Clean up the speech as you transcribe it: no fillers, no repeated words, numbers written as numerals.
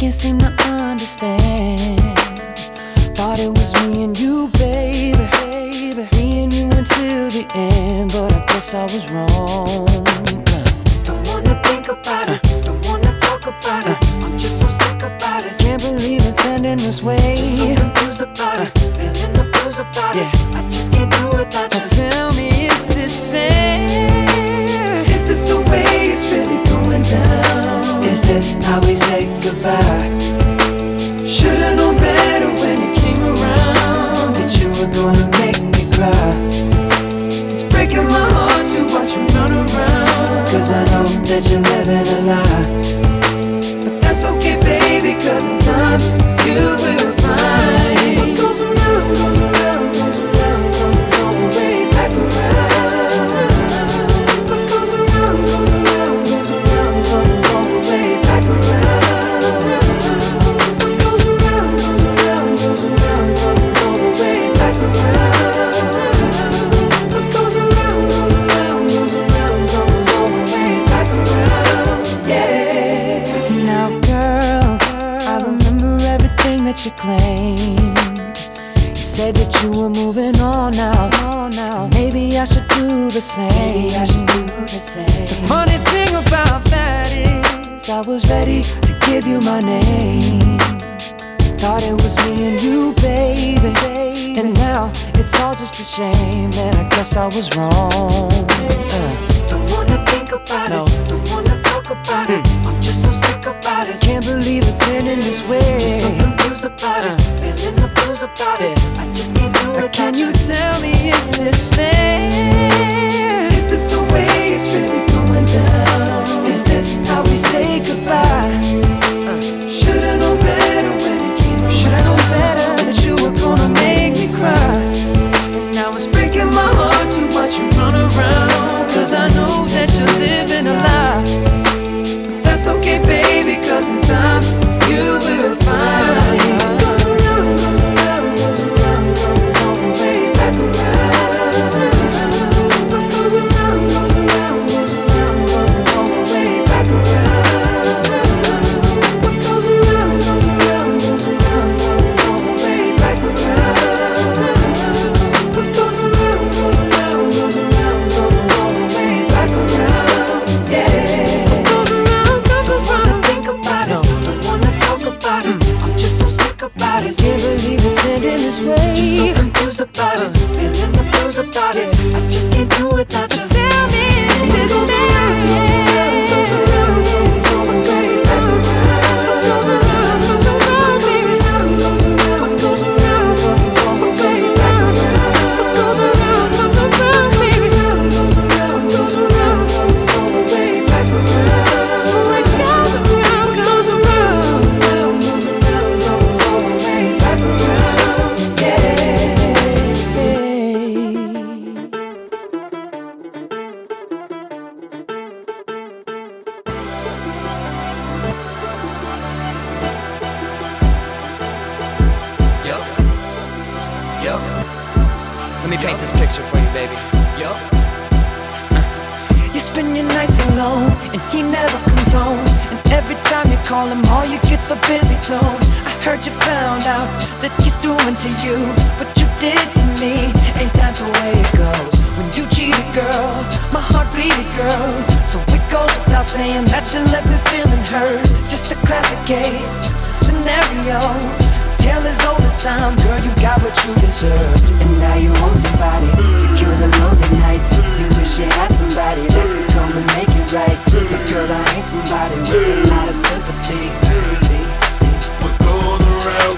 can't seem to understand. Thought it was me and you, baby, me and you until the end, but I guess I was wrong. Don't wanna think about it, don't wanna talk about it. I'm just so sick about it. Can't believe it's ending this way. Just so confused about it, feeling the blues about it. I just can't do without you. Now tell me, is this fair? Is this the way it's really going down? Is this how we say goodbye? Should've known better when you came around, that you were gonna make me cry. It's breaking my heart to watch you run around, cause I know that you're living a lie. But that's okay, baby, cause in time you will find what goes around, goes around, goes around, comes all the way back around. What goes around, goes around, goes around, comes all the way back around. What goes around, goes around, goes around, comes all the way back around. What goes around, goes around, goes around, comes all the way back around. Yeah. Now girl, I remember everything that you claimed. You said that you were moving on now. Maybe I should do the same. The funny thing about that is I was ready to give you my name. Thought it was me and you, baby, and now it's all just a shame. And I guess I was wrong. Don't wanna think about No. it, don't wanna talk about it. I'm just so sick about it. Can't believe it's ending this way. Just so confused about it, feeling the blues about it. I just can't do Now it can without you you. tell me, is this fair? Is this the way it's really going down? Is this how we say goodbye? Should've known better when you came around. Should've known better that you were gonna make me cry. And now it's breaking my heart to watch you run around, cause I know that you're living a lie. But that's okay, baby, cause in time you will find what goes around, goes around, goes around, comes all the way back around. What goes around, goes around, goes around, comes all the way back around. What goes around, goes around, goes around, comes all the way back around. What goes around, goes around, goes around, comes all the way back around. Yeah. Don't wanna think about it, don't wanna talk about it. I'm just so sick about it. Can't believe it's ending this way. Just so confused about it, feeling the blues about it. I just can't do without you. Tell me, is this Goes around, goes fair? around, comes all the way back around. Goes around, goes around, goes around, goes around, goes around, comes all the way back around. Goes around, goes around, goes around, goes around, goes around, comes all the way back around. Goes around, goes around, goes around, comes all the way back around. Yeah. Yup. Yup. Let me paint this picture for you, baby. Yup. You spend your nights alone, and he never comes home. And every time you call him, all you get's a busy tone. I heard you found out that he's doing to you what you did to me. Ain't that the way it goes? When you cheated, girl, my heart bleeded, girl. So it goes without saying that you left me feeling hurt. Just a classic case scenario. Tale as old as time, girl, you got what you deserved. And now you want somebody to cure the lonely nights. You wish you had somebody that could come and make it right. But girl, I ain't somebody with a lot of sympathy. See, What goes around